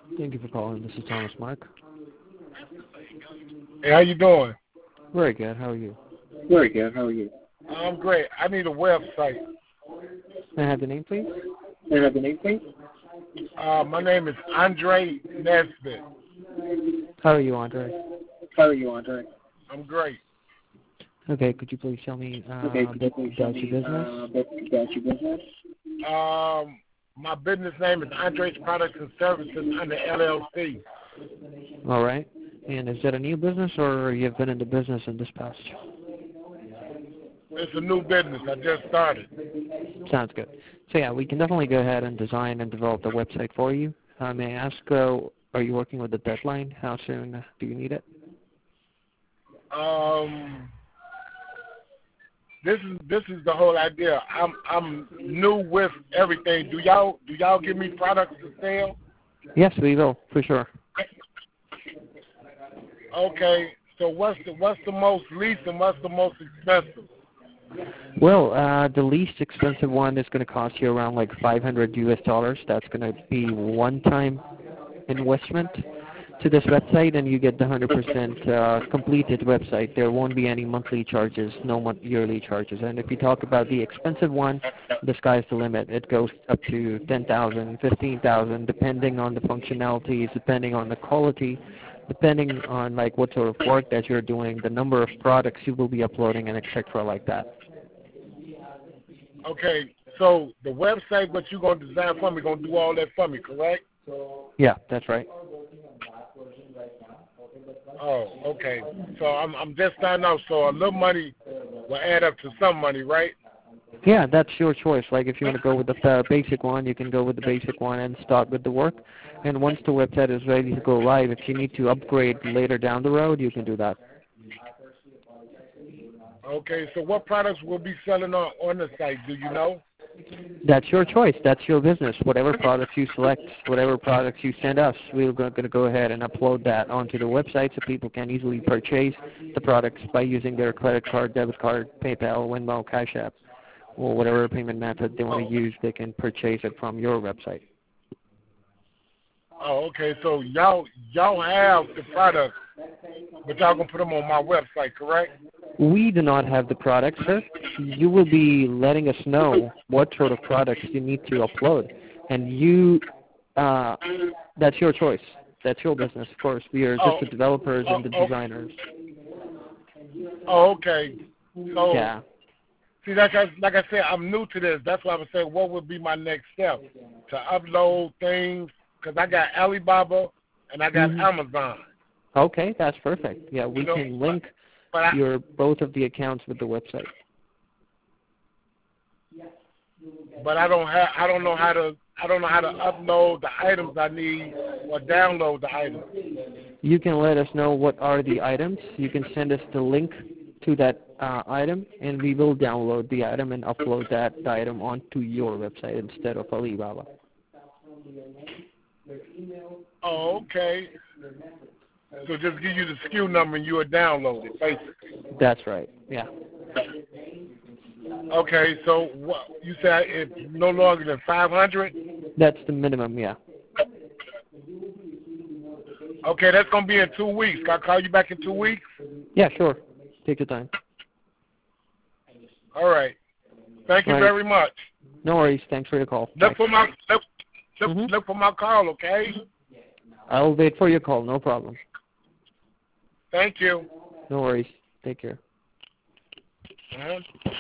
Thank you for calling. This is Thomas Mark. Hey, how you doing? Very good. How are you? Very good. How are you? I'm great. I need a website. May I have the name, please? May I have the name, please? My name is Andre Nesbitt. How are you, Andre? How are you, Andre? I'm great. Okay, could you please tell me a bit about your business? My business name is Andre's Products and Services under LLC. All right. And is that a new business, or you've been in the business in this past? It's a new business. I just started. Sounds good. So yeah, we can definitely go ahead and design and develop the website for you. May I ask, are you working with a deadline? How soon do you need it? This is the whole idea. I'm new with everything. Do y'all give me products to sell? Yes, we will, for sure. Okay. So what's the most least and what's the most expensive? Well, the least expensive one is going to cost you around like $500 US. That's going to be one-time investment to this website, and you get the 100% completed website. There won't be any monthly charges, no yearly charges. And if you talk about the expensive one, the sky's the limit. It goes up to $10,000, $15,000, depending on the functionalities, depending on the quality, depending on like what sort of work that you're doing, the number of products you will be uploading, and etc. like that. Okay, so the website, what you're going to design for me, going to do all that for me, correct? Yeah, that's right. Oh, okay. So I'm just starting out, so a little money will add up to some money, right? Yeah, that's your choice. Like if you want to go with the basic one, you can go with the basic one and start with the work. And once the website is ready to go live, if you need to upgrade later down the road, you can do that. Okay, so what products will be selling on the site, do you know? That's your choice. That's your business. Whatever products you select, whatever products you send us, we're going to go ahead and upload that onto the website so people can easily purchase the products by using their credit card, debit card, PayPal, Venmo, Cash App, or whatever payment method they want to use. They can purchase it from your website. Oh, okay, so y'all have the products, but y'all going to put them on my website, correct? We do not have the products, sir. You will be letting us know what sort of products you need to upload, and that's your choice. That's your business, of course. We are just the developers and the designers. Oh, okay. So, yeah. See, like I said, I'm new to this. That's why I was saying, what would be my next step? To upload things, because I got Alibaba and I got Amazon. Okay, that's perfect. Yeah, we can link both of the accounts with the website. But I don't know how to upload the items I need or download the items. You can let us know what are the items. You can send us the link to that item, and we will download the item and upload that item onto your website instead of Alibaba. Oh, okay. So just give you the SKU number and you will download it, basically. That's right. Yeah. Okay, so what you said it's no longer than 500? That's the minimum, yeah. Okay, that's going to be in 2 weeks. Can I call you back in 2 weeks? Yeah, sure. Take your time. All right. Thank you very much. No worries. Thanks for your call. Look for my call, okay? I'll wait for your call. No problem. Thank you. No worries. Take care.